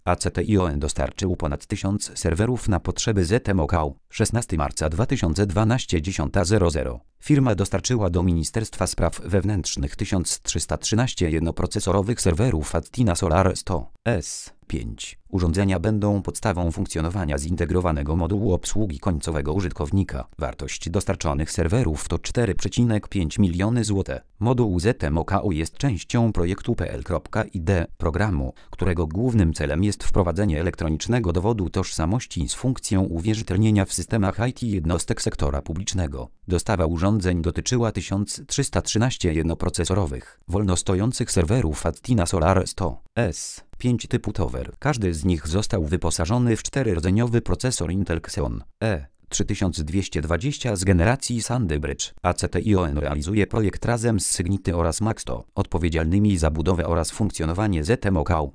ACTION dostarczył ponad 1000 serwerów na potrzeby ZMOK. 16 marca 2012 10:00. Firma dostarczyła do Ministerstwa Spraw Wewnętrznych 1313 jednoprocesorowych serwerów Athena Solar 100S. 5. Urządzenia będą podstawą funkcjonowania zintegrowanego modułu obsługi końcowego użytkownika. Wartość dostarczonych serwerów to 4,5 miliony zł. Moduł ZMOK jest częścią projektu PL.ID programu, którego głównym celem jest wprowadzenie elektronicznego dowodu tożsamości z funkcją uwierzytelnienia w systemach IT jednostek sektora publicznego. Dostawa urządzeń dotyczyła 1313 jednoprocesorowych, wolno stojących serwerów Athena Solar 100S. 5 typu Tower. Każdy z nich został wyposażony w 4-rdzeniowy procesor Intel Xeon E3220 z generacji Sandy Bridge. ACTION realizuje projekt razem z Signity oraz Maxto, odpowiedzialnymi za budowę oraz funkcjonowanie ZMOK.